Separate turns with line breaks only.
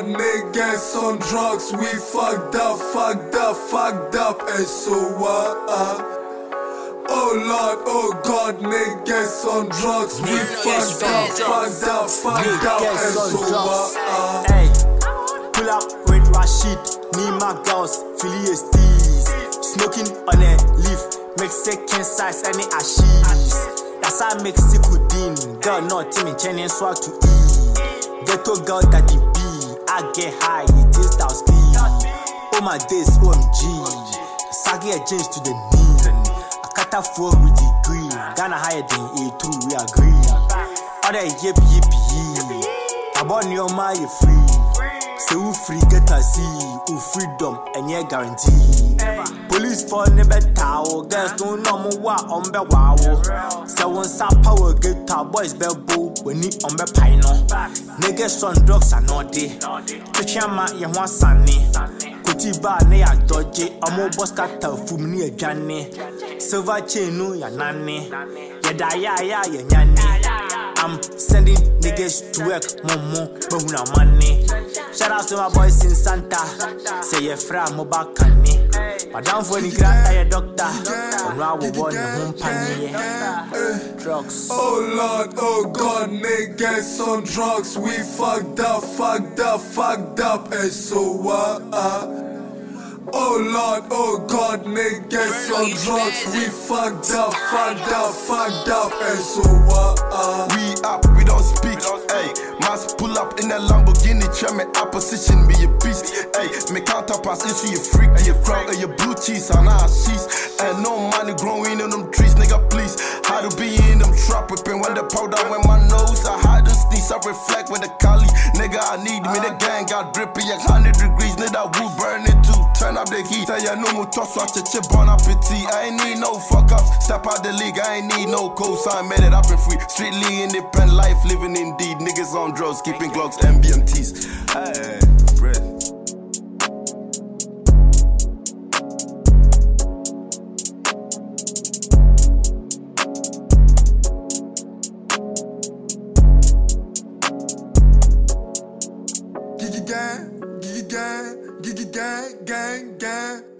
niggas on drugs. We fucked up, and so what? Oh Lord, oh God, niggas on drugs. We fucked up, and so what?
Hey, pull up with Rashid, me my girls, Philly steez. Smoking on a leaf, Mexican size, any ashes. That's how Mexico din. Girl, not Timmy Cheney swag to eat. Ghetto girl that the B. I get high, it is our speed. Oh my days, OMG. Sagi a jeans to the knee. I cut a four with the green. Ghana higher than A2, we agree. Other yip. I born your mind, you free. Say who free get a see. Who freedom and your guarantee. Police for never tower. Girls don't know what on the wow. Say one power get our boys bell when he on the pino. Niggas on drugs are not there. Tuchama, you want sunny. Kutiba, ne a dodgy. A more boss cat from near Johnny. Silver chain, no, ya nanny. Ya yanny. I'm sending niggas to work, momo, but who money. Shout out to my boys in Santa. Say you're from Mobakani. But down for the grand doctor. And I will want a home panny. Drugs.
Oh Lord, oh God, niggas on drugs. We fucked up, and so what? Oh Lord, oh God, niggas on drugs. We fucked up, and so what?
We up, we don't speak. Hey, must pull up in a Lamborghini, try my opposition, be a beast. Hey, me counterpass issue, you freak, you crowd, you blue cheese, and I cheese. And no money growing in them trees, nigga, please. How to be in them trap whipping when the powder when my nose, I had to sneeze, I reflect with the Cali. Nigga, I need me, the gang got drippy, 100 degrees, nigga, wood burn it too. Turn up the heat, tell ya no more toss, watch a chip on appetite. I ain't need no fuck up, step out the league, I ain't need no cosign, made it up and free. Strictly independent life, living indeed. Niggas on drugs, keeping Glocks, MBMTs. Hey, bread.
Gigi gang.